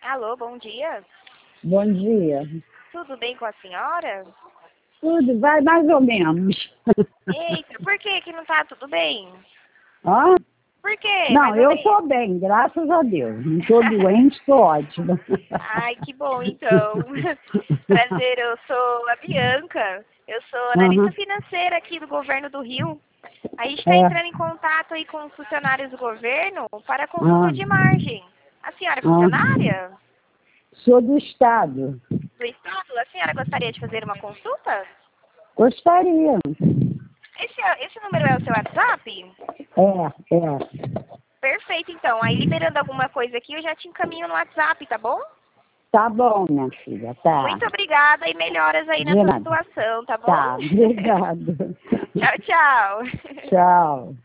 Alô, bom dia. Bom dia. Tudo bem com a senhora? Tudo vai mais ou menos. Eita, por que que não tá tudo bem? Hã? Por quê? Não, Mais ou eu menos. estou bem, graças a Deus. Não estou doente, estou ótima. Ai, que bom então. Prazer, eu sou a Bianca. Eu sou analista Aham. financeira aqui do governo do Rio. A gente está É. entrando em contato aí com os funcionários do governo para consulta Ah, de margem. A senhora é ah. funcionária Sou do Estado. do Estado? A senhora gostaria de fazer uma consulta? Gostaria. Esse número é o seu WhatsApp? É. Perfeito, então. Aí liberando alguma coisa aqui, eu já te encaminho no WhatsApp, tá bom? Tá bom, minha filha, tá. Muito obrigada e melhoras aí na De sua nada. situação, tá bom? Tá, obrigado. Tchau, tchau. Tchau.